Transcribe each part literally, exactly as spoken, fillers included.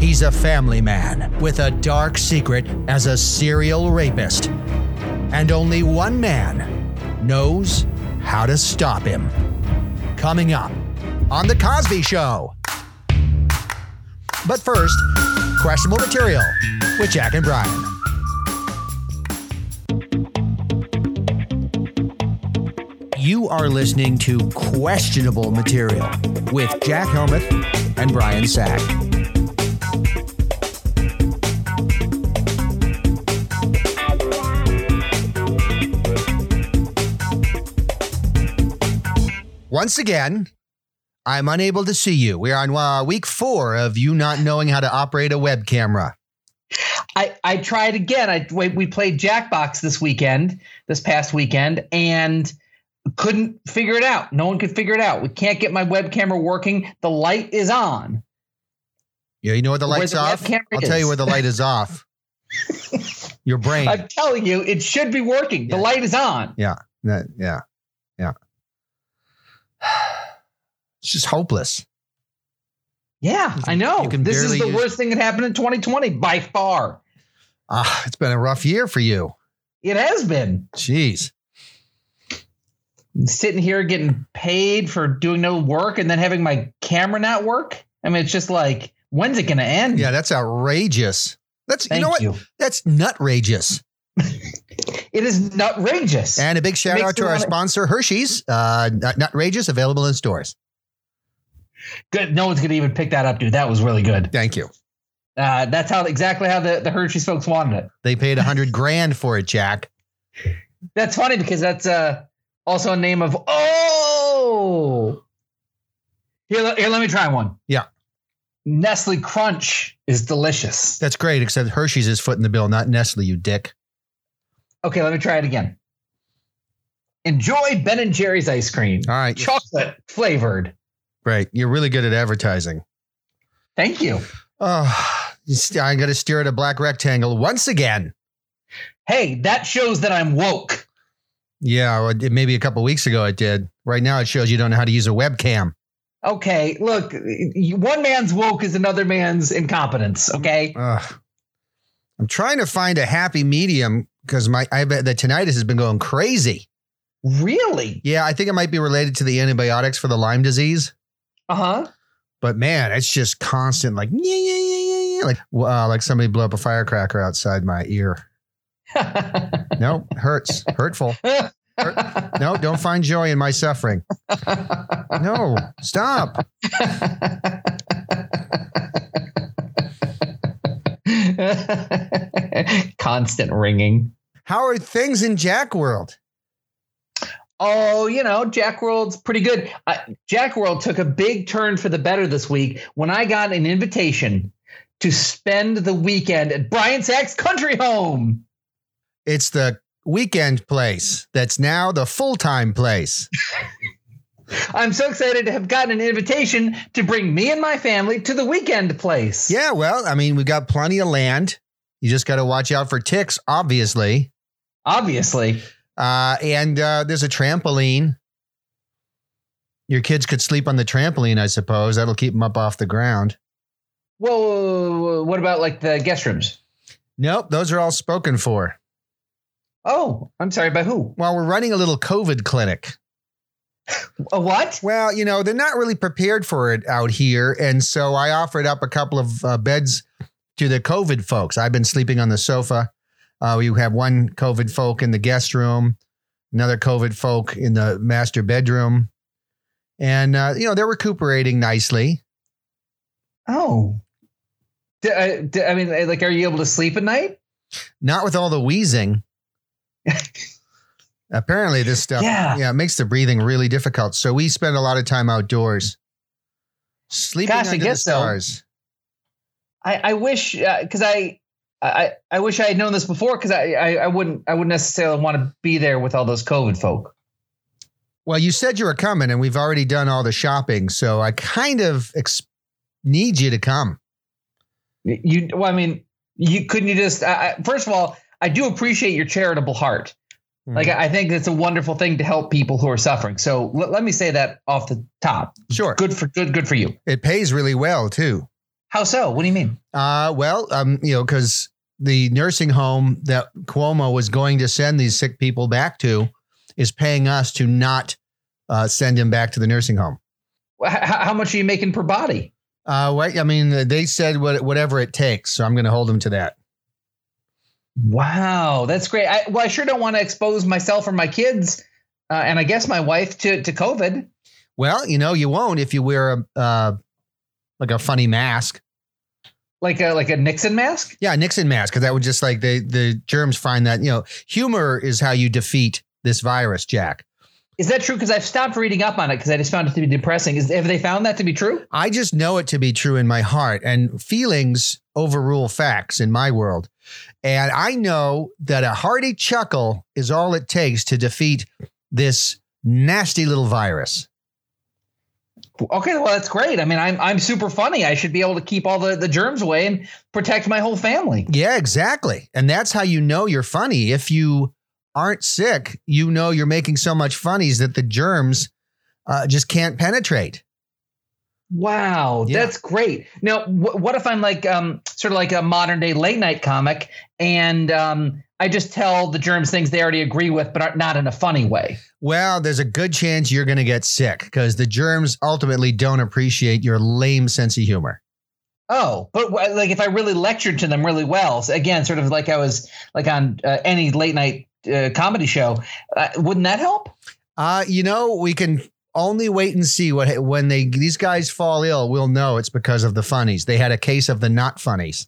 He's a family man with a dark secret as a serial rapist. And only one man knows how to stop him. Coming up on The Cosby Show. But first, questionable material with Jack and Brian. You are listening to Questionable Material with Jack Helmuth and Brian Sack. Once again, I'm unable to see you. We're on uh, week four of you not knowing how to operate a web camera. I, I tried again. I we played Jackbox this weekend, this past weekend, and couldn't figure it out. No one could figure it out. We can't get my web camera working. The light is on. Yeah, you know what the light's the off? I'll is. tell you where the light is off. Your brain. I'm telling you, it should be working. The yeah. light is on. Yeah, that, yeah, yeah. It's just hopeless. Yeah, I know. This is the use... worst thing that happened in twenty twenty by far. Ah, it's been a rough year for you. It has been. Jeez. I'm sitting here getting paid for doing no work and then having my camera not work. I mean, it's just like, when's it going to end? Yeah, that's outrageous. That's Thank you know what? You. That's nutrageous. It is nutrageous. And a big shout out to our sponsor, Hershey's. Uh, nutrageous, available in stores. Good. No one's going to even pick that up, dude. That was really good. Thank you. Uh, that's how exactly how the, the Hershey's folks wanted it. They paid a hundred grand for it, Jack. That's funny because that's uh, also a name of, oh, here, here, let me try one. Yeah. Nestle Crunch is delicious. That's great, except Hershey's is footing the bill, not Nestle, you dick. Okay, let me try it again. Enjoy Ben and Jerry's ice cream. All right. Chocolate flavored. Right. You're really good at advertising. Thank you. Oh, I'm going to stare at a black rectangle once again. Hey, that shows that I'm woke. Yeah, well, maybe a couple of weeks ago it did. Right now it shows you don't know how to use a webcam. Okay, look, one man's woke is another man's incompetence, okay? Ugh. I'm trying to find a happy medium because my I bet the tinnitus has been going crazy. Really? Yeah, I think it might be related to the antibiotics for the Lyme disease. Uh-huh. But man, it's just constant, like, yeah, yeah, yeah, yeah, yeah. Like, uh, like somebody blew up a firecracker outside my ear. No, hurts. Hurtful. Hurt. No, don't find joy in my suffering. No, stop. Constant ringing. How are things in Jack World? Oh, you know, Jack World's pretty good. Uh, Jack World took a big turn for the better this week when I got an invitation to spend the weekend at Brian Sack's country home. It's the weekend place that's now the full-time place. I'm so excited to have gotten an invitation to bring me and my family to the weekend place. Yeah, well, I mean, we've got plenty of land. You just got to watch out for ticks, obviously. Obviously. Uh, and uh, there's a trampoline. Your kids could sleep on the trampoline, I suppose. That'll keep them up off the ground. Whoa, what about like the guest rooms? Nope, those are all spoken for. Oh, I'm sorry, by who? Well, we're running a little COVID clinic. A what? Well, you know, they're not really prepared for it out here. And so I offered up a couple of uh, beds to the COVID folks. I've been sleeping on the sofa. Uh, we have one COVID folk in the guest room, another COVID folk in the master bedroom. And, uh, you know, they're recuperating nicely. Oh. D- uh, d- I mean, like, are you able to sleep at night? Not with all the wheezing. Apparently this stuff yeah. yeah, it makes the breathing really difficult. So we spend a lot of time outdoors. Sleeping Gosh, under I guess the stars. So. I, I wish, because uh, I, I I wish I had known this before, because I, I I wouldn't I wouldn't necessarily want to be there with all those COVID folk. Well, you said you were coming, and we've already done all the shopping, so I kind of ex- need you to come. You, well, I mean, you couldn't you just I, first of all, I do appreciate your charitable heart. Mm. Like, I think it's a wonderful thing to help people who are suffering. So l- let me say that off the top. Sure, good for good good for you. It pays really well too. How so? What do you mean? Uh, well, um, you know, because the nursing home that Cuomo was going to send these sick people back to is paying us to not uh, send him back to the nursing home. How, how much are you making per body? Uh, what, I mean, they said what, whatever it takes, so I'm going to hold them to that. Wow, that's great. I, well, I sure don't want to expose myself or my kids, uh, and I guess my wife to to COVID. Well, you know, you won't if you wear a uh, like a funny mask. Like a like a Nixon mask? Yeah, Nixon mask, because that would just like the the germs find that, you know, humor is how you defeat this virus, Jack. Is that true? Because I've stopped reading up on it because I just found it to be depressing. Is have they found that to be true? I just know it to be true in my heart, and feelings overrule facts in my world. And I know that a hearty chuckle is all it takes to defeat this nasty little virus. Okay, well, that's great. I mean, I'm I'm super funny. I should be able to keep all the, the germs away and protect my whole family. Yeah, exactly. And that's how you know you're funny. If you aren't sick, you know you're making so much funnies that the germs uh, just can't penetrate. Wow, Yeah. That's great. Now, wh- what if I'm like um, sort of like a modern day late night comic, and um, I just tell the germs things they already agree with, but are not in a funny way? Well, there's a good chance you're going to get sick because the germs ultimately don't appreciate your lame sense of humor. Oh, but wh- like if I really lectured to them really well, so again, sort of like I was like on uh, any late night uh, comedy show, uh, wouldn't that help? Uh, you know, we can only wait and see what when they these guys fall ill. We'll know it's because of the funnies. They had a case of the not funnies.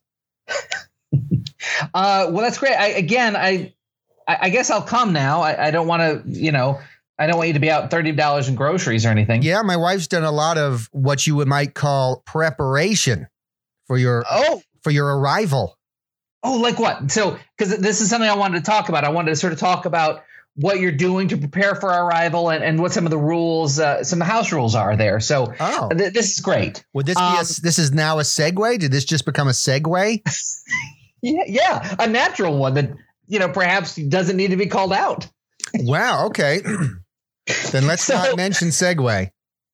Uh, well, that's great. I, again, I, I I guess I'll come now. I, I don't want to, you know, I don't want you to be out thirty dollars in groceries or anything. Yeah, my wife's done a lot of what you would might call preparation for your Oh, for your arrival. oh, like what? So, because this is something I wanted to talk about. I wanted to sort of talk about what you're doing to prepare for our arrival and, and what some of the rules, uh, some house rules are there. So Oh, th- this is great. would this be Um, a, this is now a segue? Did this just become a segue? Yeah, yeah, a natural one that, you know, perhaps doesn't need to be called out. Wow. Okay. Then let's So- not mention segue.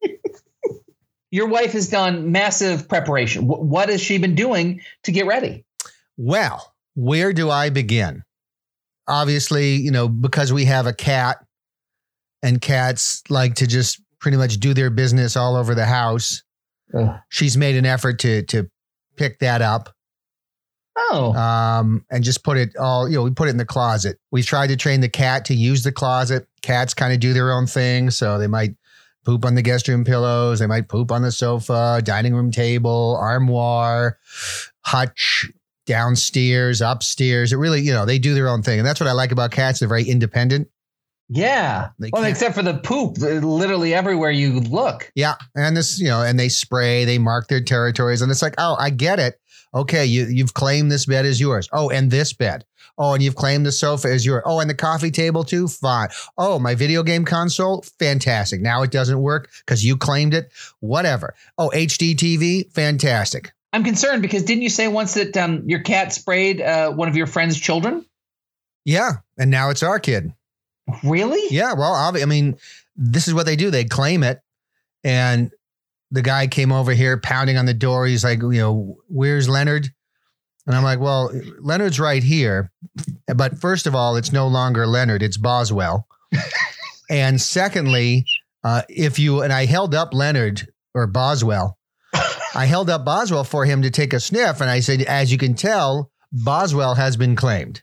Your wife has done massive preparation. W- what has she been doing to get ready? Well, where do I begin? Obviously, you know, because we have a cat and cats like to just pretty much do their business all over the house. Ugh. She's made an effort to to pick that up Oh, um, and just put it all, you know, we put it in the closet. We've tried to train the cat to use the closet. Cats kind of do their own thing. So they might poop on the guest room pillows. They might poop on the sofa, dining room table, armoire, hutch, downstairs, upstairs. It really, you know, they do their own thing. And that's what I like about cats. They're very independent. yeah. They Well, can't- except for the poop, uh, literally everywhere you look. Yeah. And this, you know, and they spray, they mark their territories. And it's like, oh, I get it. Okay, you, you've claimed this bed as yours. Oh, and this bed. Oh, and you've claimed the sofa as yours. Oh, and the coffee table too? Fine. Oh, my video game console? Fantastic. Now it doesn't work because you claimed it? Whatever. Oh, H D T V? Fantastic. I'm concerned because didn't you say once that um, your cat sprayed uh, one of your friend's children? Yeah. And now it's our kid. Really? Yeah. Well, obvi- I mean, this is what they do. They claim it. And the guy came over here pounding on the door. He's like, you know, where's Leonard? And I'm like, well, Leonard's right here. But first of all, it's no longer Leonard. It's Boswell. And secondly, uh, if you, and I held up Leonard or Boswell, I held up Boswell for him to take a sniff. And I said, as you can tell, Boswell has been claimed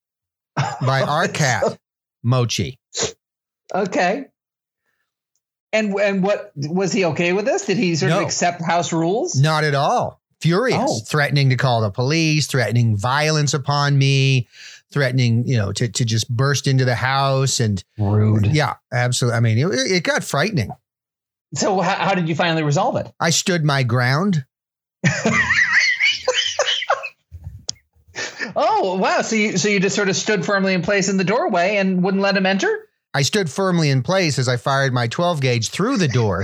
by our cat, Mochi. Okay. And and what was he okay with this? Did he sort No. of accept house rules? Not at all. Furious, Oh. threatening to call the police, threatening violence upon me, threatening, you know, to, to just burst into the house. And Rude. yeah, absolutely. I mean, it, it got frightening. So how, how did you finally resolve it? I stood my ground. Oh, wow. So you so you just sort of stood firmly in place in the doorway and wouldn't let him enter? I stood firmly in place as I fired my twelve gauge through the door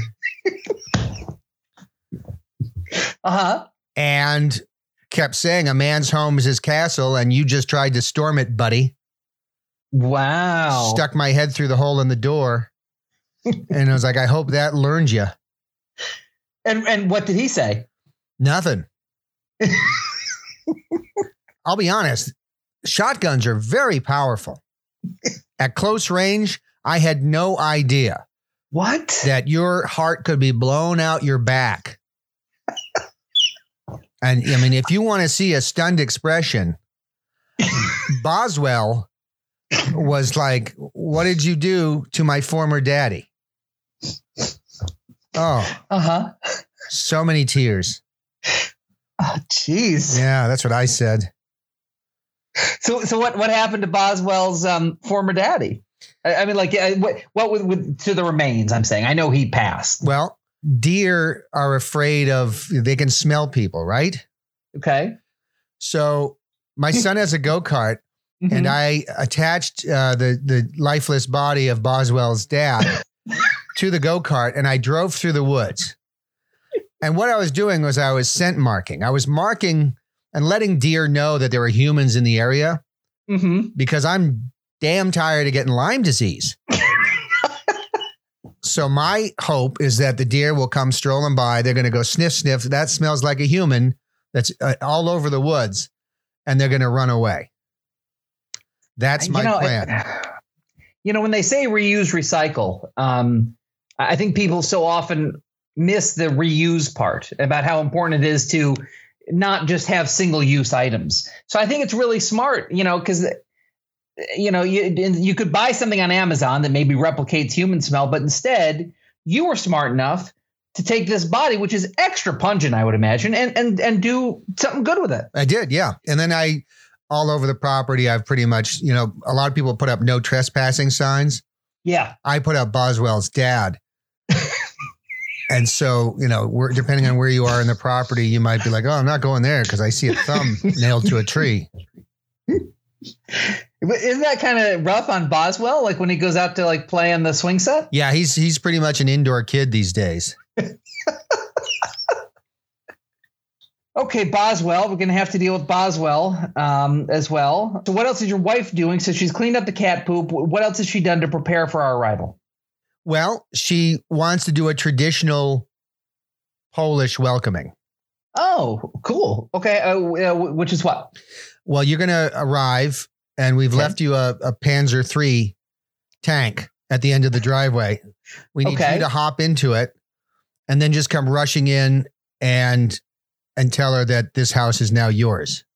Uh-huh. and kept saying, a man's home is his castle. And you just tried to storm it, buddy. Wow. Stuck my head through the hole in the door. And I was like, I hope that learned you. And and what did he say? Nothing. I'll be honest, shotguns are very powerful. At close range, I had no idea What? that your heart could be blown out your back. And I mean, if you want to see a stunned expression, Boswell was like, "What did you do to my former daddy?" Oh, Uh-huh. so many tears. Oh, jeez. Yeah, that's what I said. So, so what, what happened to Boswell's um, former daddy? I, I mean, like, uh, what, what with, with to the remains? I'm saying, I know he passed. Well, deer are afraid of, they can smell people, right? Okay. So my son has a go-kart, mm-hmm. and I attached uh, the, the lifeless body of Boswell's dad to the go-kart, and I drove through the woods. And what I was doing was I was scent marking. I was marking and letting deer know that there were humans in the area, mm-hmm. because I'm damn tired of getting Lyme disease. So my hope is that the deer will come strolling by. They're going to go sniff, sniff. That smells like a human that's uh, all over the woods, and they're going to run away. That's my you know, plan. It, you know, when they say reuse, recycle, um, I think people so often miss the reuse part about how important it is to not just have single use items. So I think it's really smart, you know, because, you know, you, you could buy something on Amazon that maybe replicates human smell, but instead you were smart enough to take this body, which is extra pungent, I would imagine, and and and do something good with it. I did, yeah. And then I, all over the property, I've pretty much, you know, a lot of people put up no trespassing signs. Yeah. I put up Boswell's dad. And so, you know, we're, depending on where you are in the property, you might be like, oh, I'm not going there because I see a thumb nailed to a tree. Isn't that kind of rough on Boswell? Like when he goes out to like play on the swing set? Yeah, he's he's pretty much an indoor kid these days. Okay, Boswell. We're going to have to deal with Boswell um, as well. So what else is your wife doing? So she's cleaned up the cat poop. What else has she done to prepare for our arrival? Well, she wants to do a traditional Polish welcoming. Oh, cool. Okay, uh, uh, which is what? Well, you're going to arrive, and we've okay. left you a, a Panzer three tank at the end of the driveway. We need okay. you to hop into it and then just come rushing in and and tell her that this house is now yours.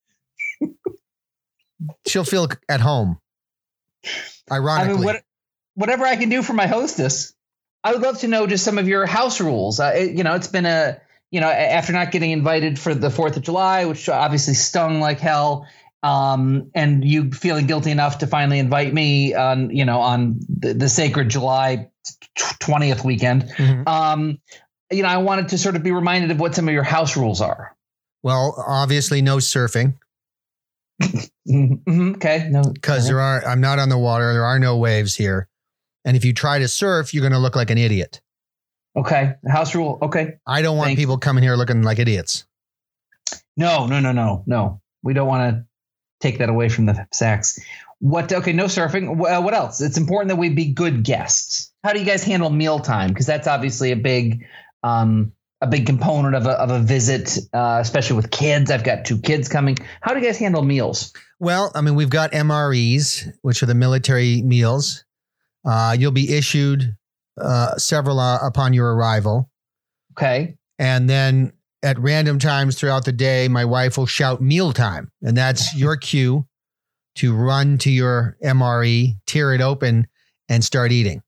She'll feel at home. Ironically. I mean, what, whatever I can do for my hostess. I would love to know just some of your house rules. Uh, it, you know, it's been a, you know, after not getting invited for the fourth of July, which obviously stung like hell, um, and you feeling guilty enough to finally invite me on, you know, on the, the sacred July twentieth weekend. Mm-hmm. Um, you know, I wanted to sort of be reminded of what some of your house rules are. Well, obviously no surfing. mm-hmm. Okay. No, because there are, I'm not on the water. There are no waves here. And if you try to surf, you're going to look like an idiot. Okay. House rule. Okay. I don't want Thanks. people coming here looking like idiots. No, no, no, no, no. We don't want to take that away from the Sacks. What? Okay. No surfing. Uh, what else? It's important that we be good guests. How do you guys handle mealtime? Because that's obviously a big, um, a big component of a, of a visit, uh, especially with kids. I've got two kids coming. How do you guys handle meals? Well, I mean, we've got M R Es, which are the military meals. Uh, you'll be issued uh, several uh, upon your arrival. Okay. And then at random times throughout the day, my wife will shout mealtime. And that's your cue to run to your M R E, tear it open, and start eating.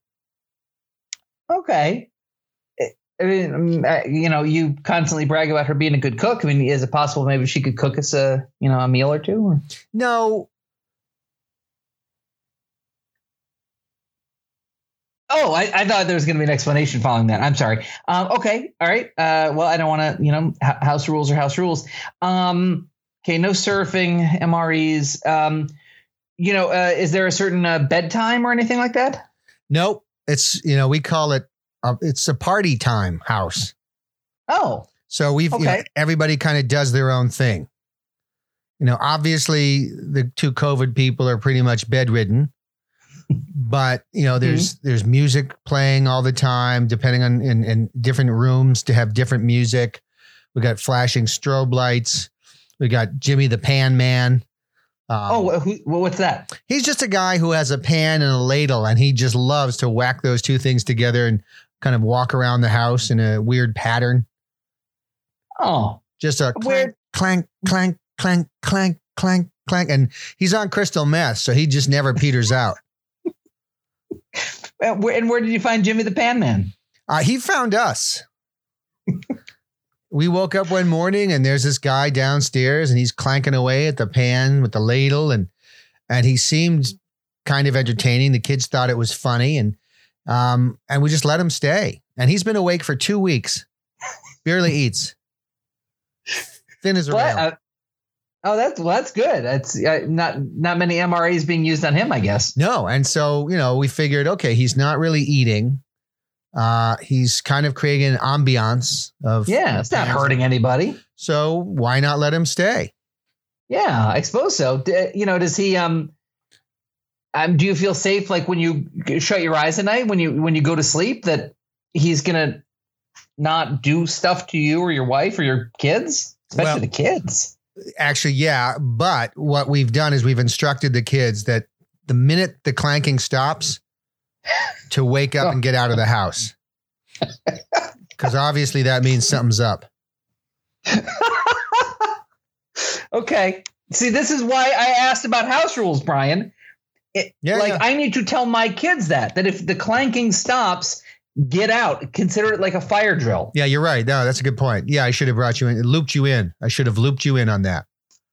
Okay. I mean, you know, you constantly brag about her being a good cook. I mean, is it possible maybe she could cook us a, you know, a meal or two? Or? No. Oh, I, I thought there was going to be an explanation following that. I'm sorry. Um, okay. All right. Uh, well, I don't want to, you know, house rules are house rules. Um, okay. No surfing, M R Es. Um, you know, uh, is there a certain uh, bedtime or anything like that? Nope. It's, you know, we call it, uh, it's a party time house. Oh. So we've, okay. you know, everybody kind of does their own thing. You know, obviously the two COVID people are pretty much bedridden. But, you know, there's mm-hmm. there's music playing all the time, depending on in, in different rooms to have different music. We got flashing strobe lights. We got Jimmy the Pan Man. Um, oh, who, what's that? He's just a guy who has a pan and a ladle, and he just loves to whack those two things together and kind of walk around the house in a weird pattern. Oh, just a weird clank, clank, clank, clank, clank, clank. And he's on crystal meth, so he just never peters out. And where, and where did you find Jimmy the Pan Man? Uh, he found us. We woke up one morning and there's this guy downstairs and he's clanking away at the pan with the ladle, and and he seemed kind of entertaining. The kids thought it was funny, and um and we just let him stay. And he's been awake for two weeks. Barely eats. Thin as a rail. Uh, oh, that's well, that's good. That's uh, not not many M R As being used on him, I guess. No, and so you know we figured, okay, he's not really eating. Uh, he's kind of creating an ambiance of yeah, it's not hurting anybody. So why not let him stay? Yeah, I suppose so. D- you know, does he? Um, um, do you feel safe, like when you shut your eyes at night, when you when you go to sleep, that he's gonna not do stuff to you or your wife or your kids, especially well, the kids? Actually, yeah. But what we've done is we've instructed the kids that the minute the clanking stops, to wake up and get out of the house. Because obviously that means something's up. Okay. See, this is why I asked about house rules, Brian. It, yeah, like yeah. I need to tell my kids that, that if the clanking stops, get out. Consider it like a fire drill. Yeah, you're right. No, that's a good point. Yeah, I should have brought you in, looped you in. I should have looped you in on that.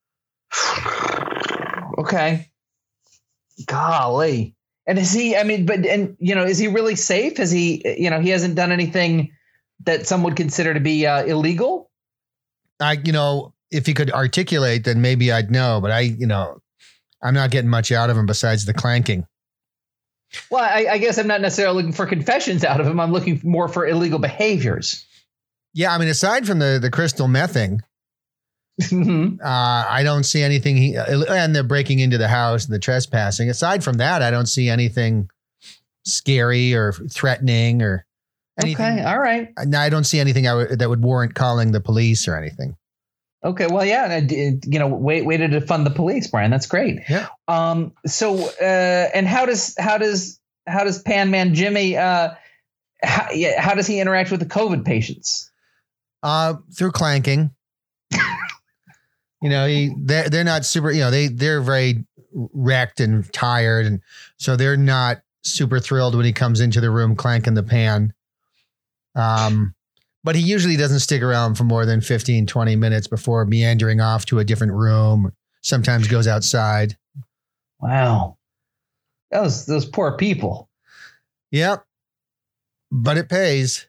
Okay. Golly. And is he, I mean, but, and, you know, is he really safe? Has he, you know, he hasn't done anything that some would consider to be uh, illegal? I, you know, if he could articulate, then maybe I'd know, but I, you know, I'm not getting much out of him besides the clanking. Well, I, I guess I'm not necessarily looking for confessions out of him. I'm looking more for illegal behaviors. Yeah. I mean, aside from the, the crystal mething, Mm-hmm. Uh, I don't see anything, he, and the breaking into the house, the trespassing. Aside from that, I don't see anything scary or threatening or anything. Okay, all right. No, I don't see anything I w- that would warrant calling the police or anything. Okay, well, yeah, and, you know, wait, way to defund the police, Brian. That's great. Yeah. Um. So, uh, and how does how does how does Pan Man Jimmy? Uh, how, yeah, how does he interact with the COVID patients? Uh, through clanking. You know, he, they're, they're not super, you know, they, they're very wrecked and tired. And so they're not super thrilled when he comes into the room clanking the pan. Um, but he usually doesn't stick around for more than fifteen, twenty minutes before meandering off to a different room. Sometimes goes outside. Wow. Those, those poor people. Yep. But it pays.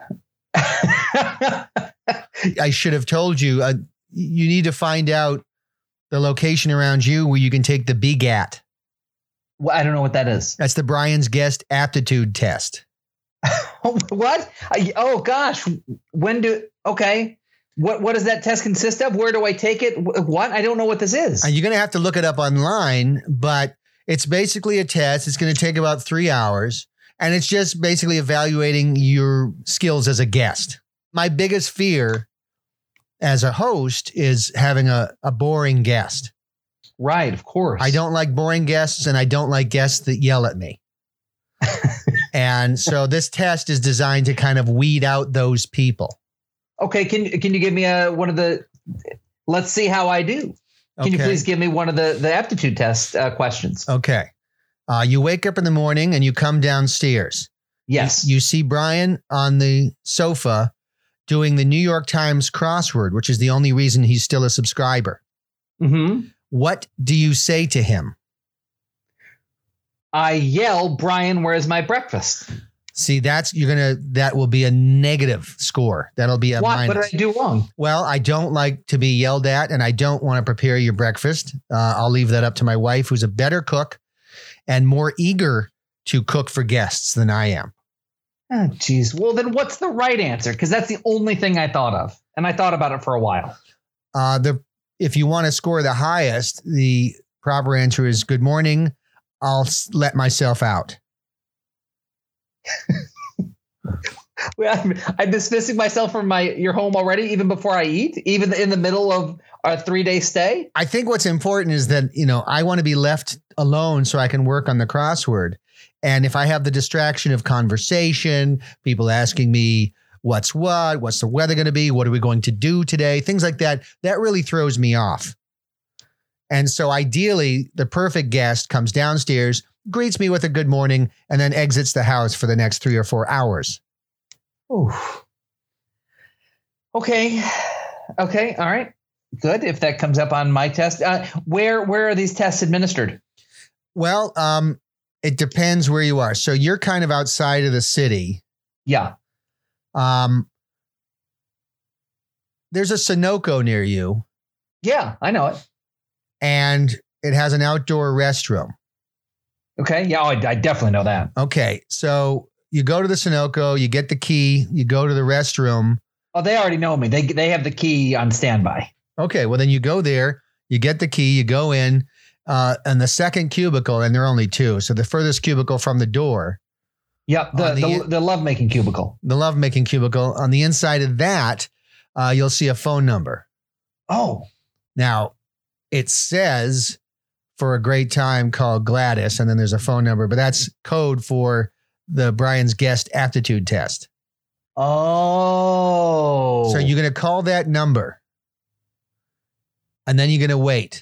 I should have told you, uh, you need to find out the location around you where you can take the B G A T. Well, I don't know what that is. That's the Brian's Guest Aptitude Test. What? I, oh gosh. When do, okay. What, what does that test consist of? Where do I take it? What? I don't know what this is. And you're going to have to look it up online, but it's basically a test. It's going to take about three hours and it's just basically evaluating your skills as a guest. My biggest fear as a host is having a, a boring guest. Right, of course. I don't like boring guests and I don't like guests that yell at me. And so this test is designed to kind of weed out those people. Okay, can can you give me a one of the, let's see how I do. Can okay. you please give me one of the, the aptitude test uh, questions? Okay. Uh, you wake up in the morning and you come downstairs. Yes. You, you see Brian on the sofa doing the New York Times crossword, which is the only reason he's still a subscriber. Mm-hmm. What do you say to him? I yell, Brian, where's my breakfast? See, that's, you're going to, that will be a negative score. That'll be a What? minus. What did I do wrong? Well, I don't like to be yelled at and I don't want to prepare your breakfast. Uh, I'll leave that up to my wife, who's a better cook and more eager to cook for guests than I am. Oh, geez. Well, then what's the right answer? Because that's the only thing I thought of. And I thought about it for a while. Uh, the if you want to score the highest, the proper answer is good morning. I'll s- let myself out. I'm, I'm dismissing myself from my your home already, even before I eat, even in the middle of a three day stay? I think what's important is that, you know, I want to be left alone so I can work on the crossword. And if I have the distraction of conversation, people asking me what's what, what's the weather going to be, what are we going to do today, things like that, that really throws me off. And so ideally, the perfect guest comes downstairs, greets me with a good morning, and then exits the house for the next three or four hours. Ooh. Okay. Okay. All right. Good. If that comes up on my test, uh, where where are these tests administered? Well, um, it depends where you are. So you're kind of outside of the city. Yeah. Um, there's a Sunoco near you. Yeah, I know it. And it has an outdoor restroom. Okay. Yeah, oh, I, I definitely know that. Okay. So you go to the Sunoco, you get the key, you go to the restroom. Oh, they already know me. They they have the key on standby. Okay. Well, then you go there, you get the key, you go in, uh, and the second cubicle, and there are only two. So the furthest cubicle from the door. Yep. The the, the, the lovemaking cubicle. The lovemaking cubicle. On the inside of that, uh, you'll see a phone number. Oh. Now, it says for a great time called Gladys, and then there's a phone number, but that's code for the Brian's Guest Aptitude Test. Oh. So you're going to call that number, and then you're going to wait.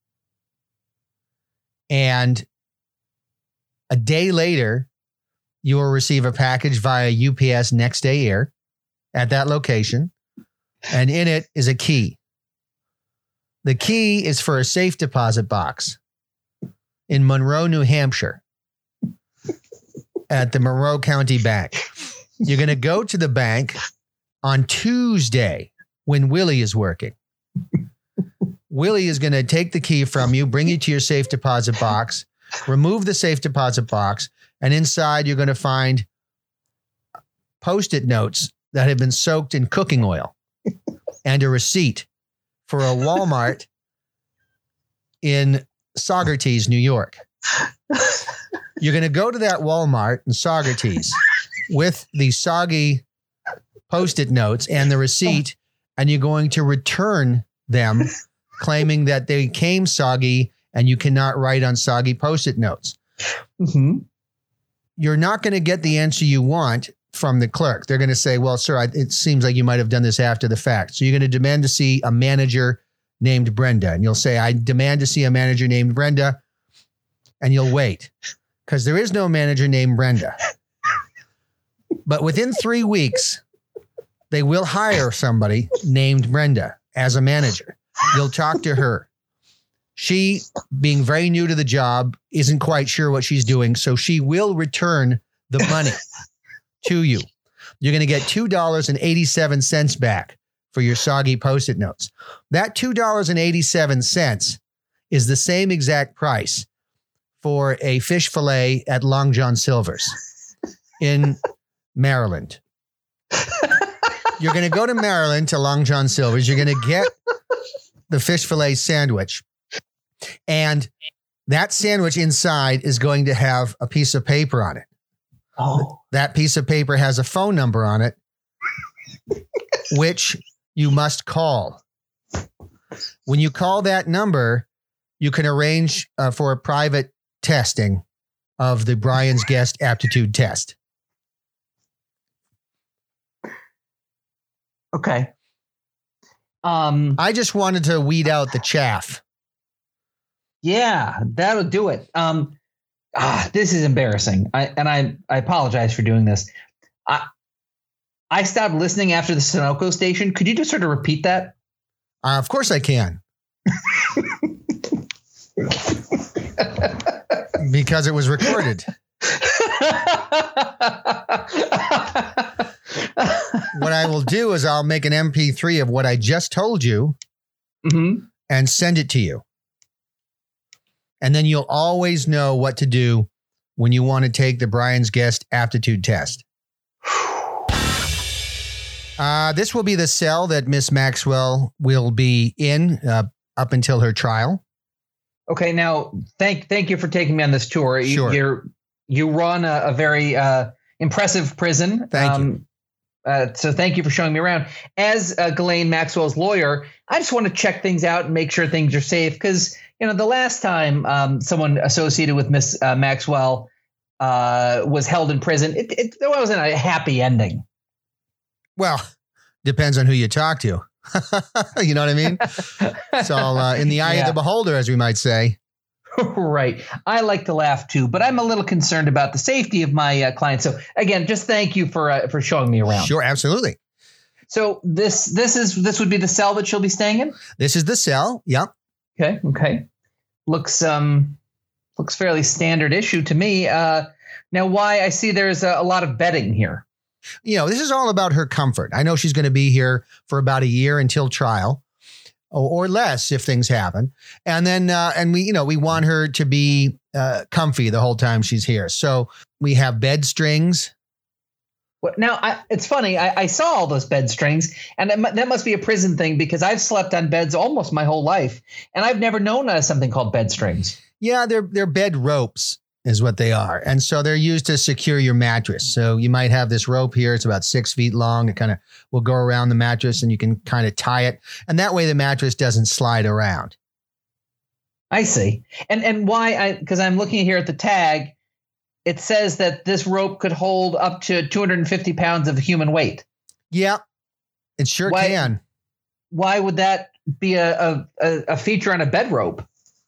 And a day later, you will receive a package via U P S next day air at that location, and in it is a key. The key is for a safe deposit box in Monroe, New Hampshire, at the Monroe County Bank. You're going to go to the bank on Tuesday when Willie is working. Willie is going to take the key from you, bring you to your safe deposit box, remove the safe deposit box, and inside you're going to find Post-it notes that have been soaked in cooking oil and a receipt for a Walmart in Saugerties, New York. You're going to go to that Walmart in Saugerties with the soggy Post-it notes and the receipt, and you're going to return them, claiming that they came soggy and you cannot write on soggy Post-it notes. Mm-hmm. You're not going to get the answer you want from the clerk. They're going to say, well, sir, it seems like you might have done this after the fact. So you're going to demand to see a manager named Brenda. And you'll say, I demand to see a manager named Brenda. And you'll wait because there is no manager named Brenda. But within three weeks, they will hire somebody named Brenda as a manager. You'll talk to her. She, being very new to the job, isn't quite sure what she's doing. So she will return the money to you. You're going to get two dollars and eighty-seven cents back for your soggy Post-it notes. That two dollars and eighty-seven cents is the same exact price for a fish fillet at Long John Silver's in Maryland. You're going to go to Maryland to Long John Silver's. You're going to get the fish fillet sandwich. And that sandwich inside is going to have a piece of paper on it. Oh. That piece of paper has a phone number on it, which you must call. When you call that number, you can arrange uh, for a private testing of the Brian's Guest Aptitude Test. Okay. Um, I just wanted to weed out the chaff. Yeah, that'll do it. Um, ah, this is embarrassing. I, and I, I apologize for doing this. I, I stopped listening after the Sunoco station. Could you just sort of repeat that? Uh, of course I can. Because it was recorded. What I will do is I'll make an M P three of what I just told you mm-hmm. and send it to you. And then you'll always know what to do when you want to take the Brian's Guest Aptitude Test. Uh, this will be the cell that Miss Maxwell will be in uh, up until her trial. Okay. Now, thank thank you for taking me on this tour. You, sure. You're, you run a, a very uh, impressive prison. Thank um, you. Uh, so thank you for showing me around. As uh, Ghislaine Maxwell's lawyer, I just want to check things out and make sure things are safe because, you know, the last time um, someone associated with Miss uh, Maxwell uh, was held in prison, it, it, it wasn't a happy ending. Well, depends on who you talk to. You know what I mean? It's all uh, in the eye yeah. of the beholder, as we might say. Right. I like to laugh too, but I'm a little concerned about the safety of my uh, clients. So again, just thank you for uh, for showing me around. Sure, absolutely. So this this is this would be the cell that she'll be staying in? This is the cell. Yep. Okay. Okay. Looks um looks fairly standard issue to me. Uh, now, why I see there's a, a lot of bedding here. You know, this is all about her comfort. I know she's going to be here for about a year until trial. Or less if things happen. And then, uh, and we, you know, we want her to be uh, comfy the whole time she's here. So we have bed strings. Well, now, I, it's funny. I, I saw all those bed strings, and that, that must be a prison thing because I've slept on beds almost my whole life, and I've never known uh, something called bed strings. Yeah, they're they're bed ropes is what they are. And so they're used to secure your mattress. So you might have this rope here. It's about six feet long. It kind of will go around the mattress and you can kind of tie it. And that way the mattress doesn't slide around. I see. And and why I because I'm looking here at the tag, it says that this rope could hold up to two hundred fifty pounds of human weight. Yeah, it sure why, can. Why would that be a, a, a feature on a bed rope?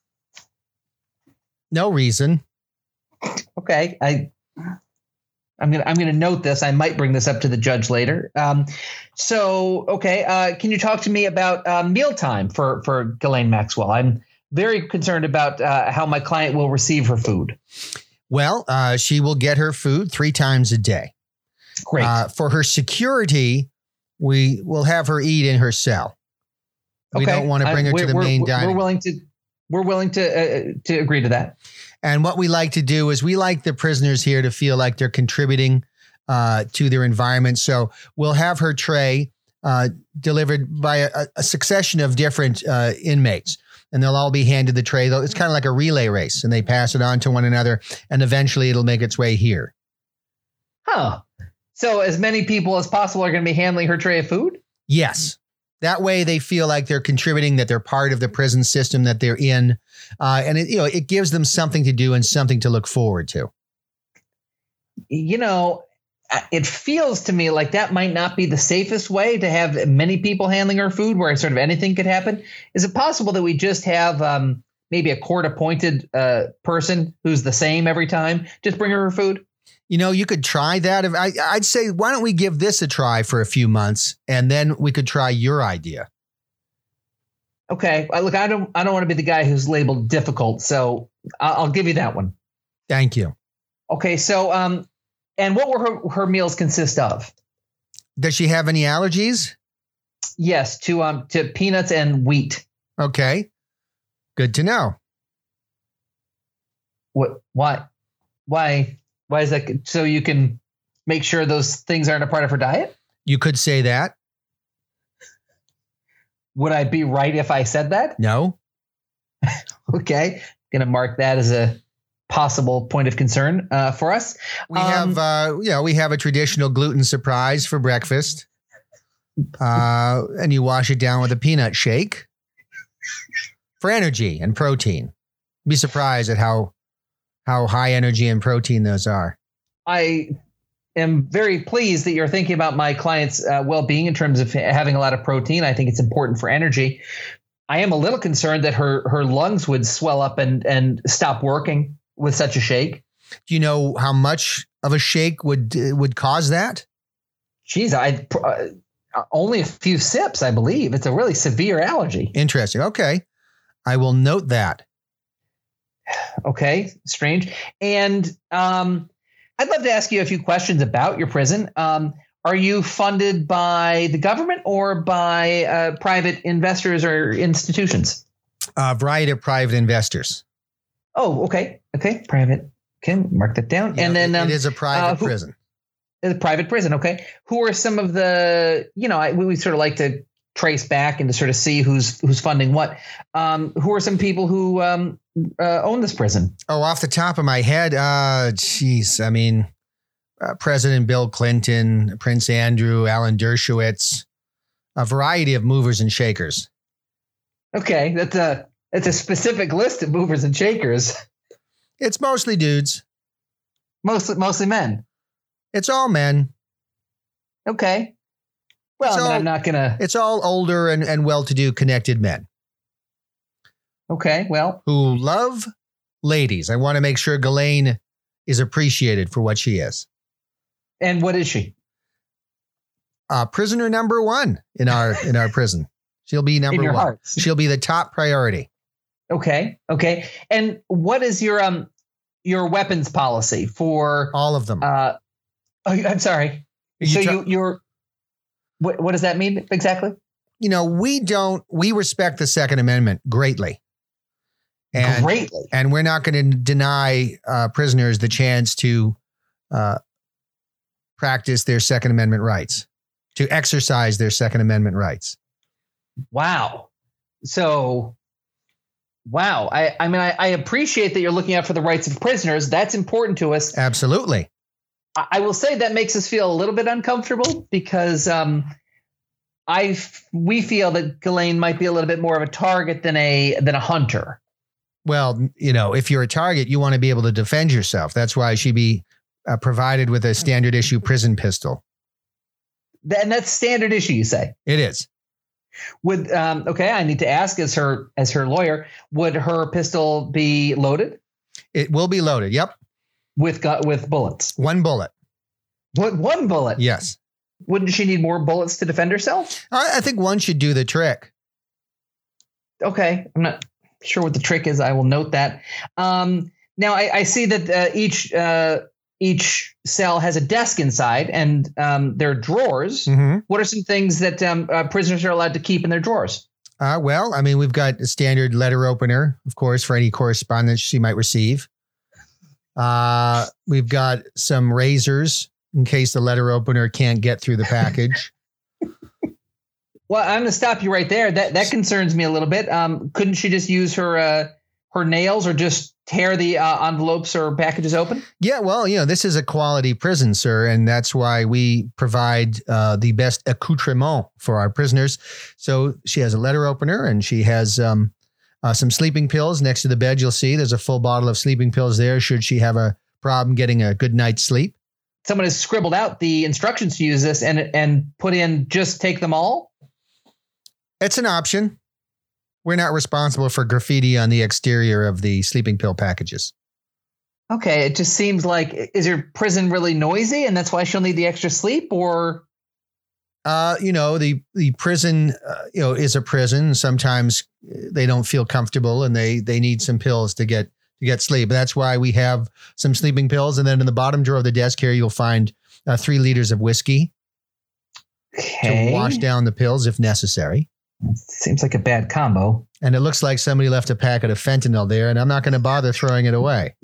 No reason. Okay, I, I'm gonna I'm gonna note this. I might bring this up to the judge later. Um, so okay, uh, can you talk to me about uh, mealtime for for Ghislaine Maxwell? I'm very concerned about uh, how my client will receive her food. Well, uh, she will get her food three times a day. Great. Uh, for her security, we will have her eat in her cell. We okay. don't want to bring I, her to the main we're, dining. We're willing to we're willing to uh, to agree to that. And what we like to do is we like the prisoners here to feel like they're contributing uh, to their environment. So we'll have her tray uh, delivered by a, a succession of different uh, inmates, and they'll all be handed the tray. It's kind of like a relay race, and they pass it on to one another, and eventually it'll make its way here. Huh. So as many people as possible are going to be handling her tray of food? Yes. That way they feel like they're contributing, that they're part of the prison system that they're in. Uh, and it, you know, it gives them something to do and something to look forward to. You know, it feels to me like that might not be the safest way to have many people handling our food where sort of anything could happen. Is it possible that we just have um, maybe a court appointed uh, person who's the same every time? Just bring her her food? You know, you could try that. If I, I'd say, why don't we give this a try for a few months, and then we could try your idea. Okay. Look, I don't, I don't want to be the guy who's labeled difficult, so I'll, I'll give you that one. Thank you. Okay. So, um, and what will her, her meals consist of? Does she have any allergies? Yes, to um, to peanuts and wheat. Okay. Good to know. What? Why? Why? Why is that? So you can make sure those things aren't a part of her diet? You could say that. Would I be right if I said that? No. Okay. Going to mark that as a possible point of concern uh, for us. We um, have, uh, you know, we have a traditional gluten surprise for breakfast. Uh, and you wash it down with a peanut shake for energy and protein. Be surprised at how how high energy and protein those are. I am very pleased that you're thinking about my client's uh, well-being in terms of having a lot of protein. I think it's important for energy. I am a little concerned that her her lungs would swell up and and stop working with such a shake. Do you know how much of a shake would uh, would cause that? Geez, I uh, only a few sips, I believe. It's a really severe allergy. Interesting. Okay. I will note that. Okay, strange. And um, I'd love to ask you a few questions about your prison. Um, are you funded by the government or by uh, private investors or institutions? A variety of private investors. Oh, okay. Okay, private. Okay, mark that down. Yeah, and then um, it is a private uh, who, prison. It's a private prison. Okay. Who are some of the? You know, I, we, we sort of like to trace back and to sort of see who's who's funding what. Um, who are some people who um, uh, own this prison? Oh, off the top of my head, uh, geez, I mean, uh, President Bill Clinton, Prince Andrew, Alan Dershowitz, a variety of movers and shakers. Okay, that's a that's a specific list of movers and shakers. It's mostly dudes. Mostly mostly men. It's all men. Okay. Well, I mean, all, I'm not gonna. It's all older and, and well-to-do, connected men. Okay, well, who love ladies. I want to make sure Ghislaine is appreciated for what she is. And what is she? Uh, prisoner number one in our in our prison. She'll be number in your one. Hearts. She'll be the top priority. Okay, okay. And what is your um your weapons policy for all of them? Uh, oh, I'm sorry. You so ta- you you're what what does that mean exactly? You know, we don't we respect the Second Amendment greatly. And, greatly. And we're not going to deny uh, prisoners the chance to uh, practice their Second Amendment rights, to exercise their Second Amendment rights. Wow. So, wow. I, I mean, I, I appreciate that you're looking out for the rights of prisoners. That's important to us. Absolutely. I, I will say that makes us feel a little bit uncomfortable because um, I we feel that Ghislaine might be a little bit more of a target than a than a hunter. Well, you know, if you're a target, you want to be able to defend yourself. That's why she'd be uh, provided with a standard issue prison pistol. And that's standard issue, you say? It is. Would um, okay, I need to ask as her as her lawyer, would her pistol be loaded? It will be loaded. Yep. With with bullets. One bullet. What one bullet? Yes. Wouldn't she need more bullets to defend herself? I, I think one should do the trick. Okay, I'm not sure what the trick is. I will note that. Um, now I, I see that uh, each uh, each cell has a desk inside, and um, there are drawers. Mm-hmm. What are some things that um, uh, prisoners are allowed to keep in their drawers? Uh, well, I mean, we've got a standard letter opener, of course, for any correspondence she might receive. Uh, we've got some razors in case the letter opener can't get through the package. Well, I'm going to stop you right there. That that concerns me a little bit. Um, couldn't she just use her uh, her nails or just tear the uh, envelopes or packages open? Yeah, well, you know, this is a quality prison, sir, and that's why we provide uh, the best accoutrement for our prisoners. So she has a letter opener, and she has um, uh, some sleeping pills next to the bed. You'll see there's a full bottle of sleeping pills there should she have a problem getting a good night's sleep. Someone has scribbled out the instructions to use this and and put in just take them all. It's an option. We're not responsible for graffiti on the exterior of the sleeping pill packages. Okay. It just seems like, is your prison really noisy and that's why she'll need the extra sleep or? Uh, you know, the, the prison, uh, you know, is a prison. Sometimes they don't feel comfortable and they, they need some pills to get, to get sleep. That's why we have some sleeping pills. And then in the bottom drawer of the desk here, you'll find uh, three liters of whiskey okay. to wash down the pills if necessary. Seems like a bad combo. And it looks like somebody left a packet of fentanyl there, and I'm not going to bother throwing it away.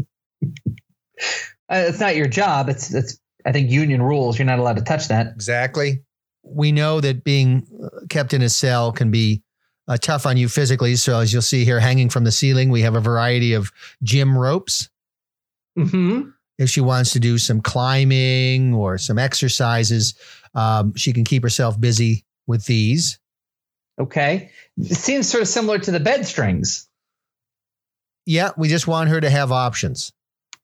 Uh, it's not your job. It's, it's, I think, union rules. You're not allowed to touch that. Exactly. We know that being kept in a cell can be uh, tough on you physically. So as you'll see here, hanging from the ceiling, we have a variety of gym ropes. Mm-hmm. If she wants to do some climbing or some exercises, um, she can keep herself busy with these. Okay. It seems sort of similar to the bed strings. Yeah, we just want her to have options.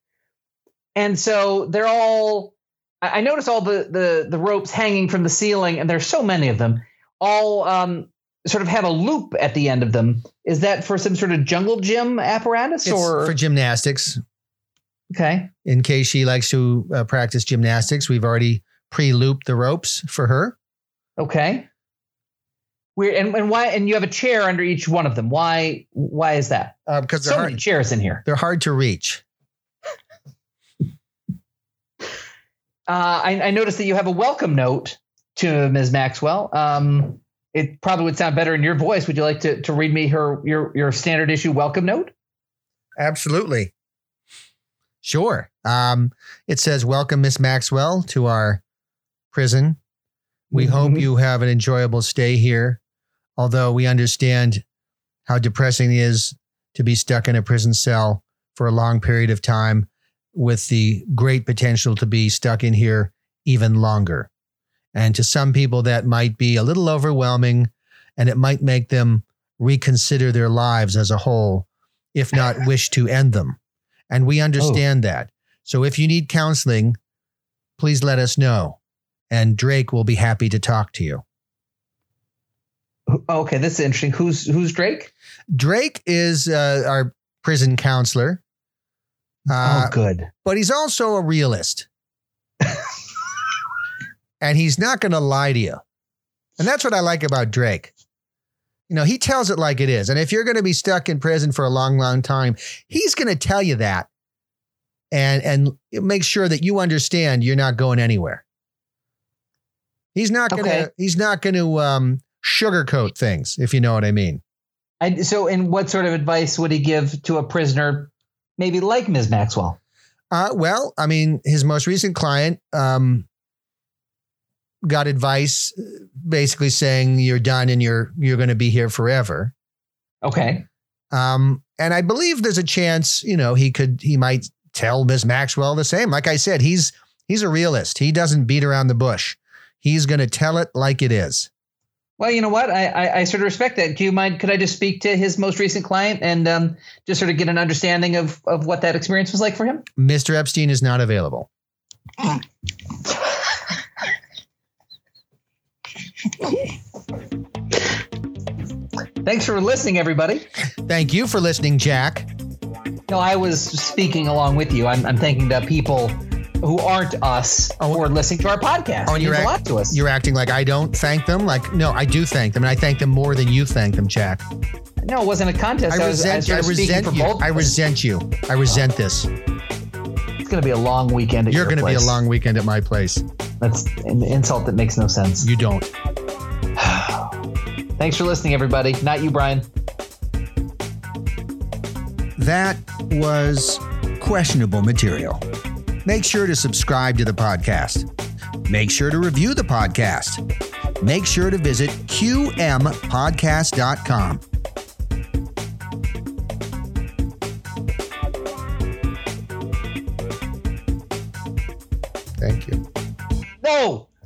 And so they're all, I noticed all the, the, the ropes hanging from the ceiling, and there's so many of them, all um, sort of have a loop at the end of them. Is that for some sort of jungle gym apparatus? It's or for gymnastics. Okay. In case she likes to uh, practice gymnastics, we've already pre-looped the ropes for her. Okay. We're, and, and why? And you have a chair under each one of them. Why? Why is that? Uh, because so many chairs in here. They're hard to reach. Uh, I, I noticed that you have a welcome note to Miz Maxwell. Um, it probably would sound better in your voice. Would you like to to read me her your your standard issue welcome note? Absolutely. Sure. Um, it says, "Welcome, Miss Maxwell, to our prison. We mm-hmm. hope you have an enjoyable stay here. Although we understand how depressing it is to be stuck in a prison cell for a long period of time, with the great potential to be stuck in here even longer. And to some people, that might be a little overwhelming, and it might make them reconsider their lives as a whole, if not wish to end them. And we understand oh. that. So if you need counseling, please let us know, and Drake will be happy to talk to you. Okay, this is interesting. Who's who's Drake? Drake is uh, our prison counselor. Uh, oh, good. But he's also a realist. And he's not going to lie to you. And that's what I like about Drake. You know, he tells it like it is. And if you're going to be stuck in prison for a long, long time, he's going to tell you that and and make sure that you understand you're not going anywhere. He's not going to okay. he's not going to um, sugarcoat things, if you know what I mean. I, so, and what sort of advice would he give to a prisoner, maybe like Miz Maxwell? Uh, well, I mean, his most recent client um, got advice basically saying you're done and you're you're going to be here forever. Okay. Um, and I believe there's a chance, you know, he could he might tell Miz Maxwell the same. Like I said, he's he's a realist. He doesn't beat around the bush. He's going to tell it like it is. Well, you know what? I, I, I sort of respect that. Do you mind? Could I just speak to his most recent client and um, just sort of get an understanding of, of what that experience was like for him? Mister Epstein is not available. Thanks for listening, everybody. Thank you for listening, Jack. No, I was speaking along with you. I'm, I'm thanking the people who aren't us oh, for listening to our podcast. Oh, it means act- a lot to us. You're acting like I don't thank them. Like, no, I do thank them, and I thank them more than you thank them, Jack. No, it wasn't a contest. I resent, I was, I I resent you. I resent you. I resent this. It's going to be a long weekend at You're your going to be a long weekend at my place. That's an insult that makes no sense. You don't. Thanks for listening, everybody. Not you, Brian. That was questionable material. Make sure to subscribe to the podcast. Make sure to review the podcast. Make sure to visit q m podcast dot com. Thank you. No!